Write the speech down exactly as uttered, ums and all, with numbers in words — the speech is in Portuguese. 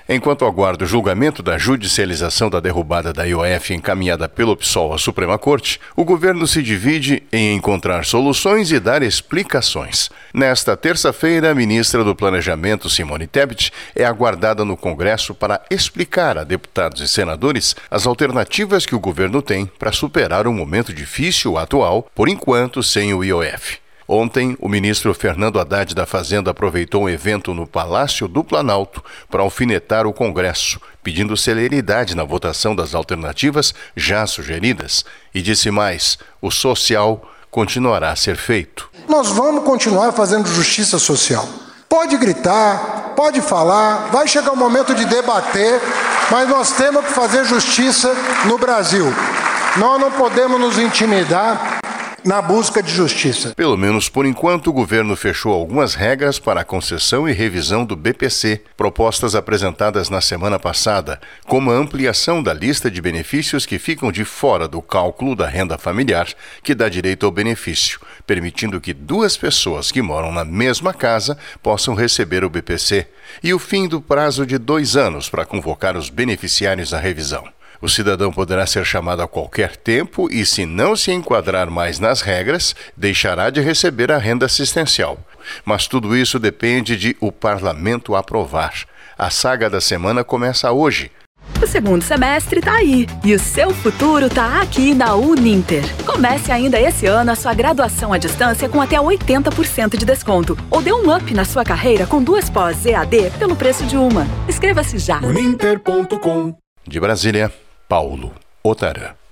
Enquanto aguarda o julgamento da judicialização da derrubada da I O F encaminhada pelo P SOL à Suprema Corte, o governo se divide em encontrar soluções e dar explicações. Nesta terça-feira, a ministra do Planejamento, Simone Tebet, é aguardada no Congresso para explicar a deputados e senadores as alternativas que o governo tem para superar um momento difícil atual, por enquanto sem o I O F. Ontem, o ministro Fernando Haddad da Fazenda aproveitou um evento no Palácio do Planalto para alfinetar o Congresso, pedindo celeridade na votação das alternativas já sugeridas, e disse mais: o social continuará a ser feito. Nós vamos continuar fazendo justiça social. Pode gritar, pode falar, vai chegar o momento de debater, mas nós temos que fazer justiça no Brasil. Nós não podemos nos intimidar na busca de justiça. Pelo menos por enquanto, o governo fechou algumas regras para a concessão e revisão do B P C, propostas apresentadas na semana passada, como a ampliação da lista de benefícios que ficam de fora do cálculo da renda familiar, que dá direito ao benefício, permitindo que duas pessoas que moram na mesma casa possam receber o B P C, e o fim do prazo de dois anos para convocar os beneficiários à revisão. O cidadão poderá ser chamado a qualquer tempo e, se não se enquadrar mais nas regras, deixará de receber a renda assistencial. Mas tudo isso depende de o parlamento aprovar. A saga da semana começa hoje. O segundo semestre está aí e o seu futuro está aqui na Uninter. Comece ainda esse ano a sua graduação à distância com até oitenta por cento de desconto. Ou dê um up na sua carreira com duas pós E A D pelo preço de uma. Inscreva-se já. uninter ponto com. De Brasília, Paulo Otarã.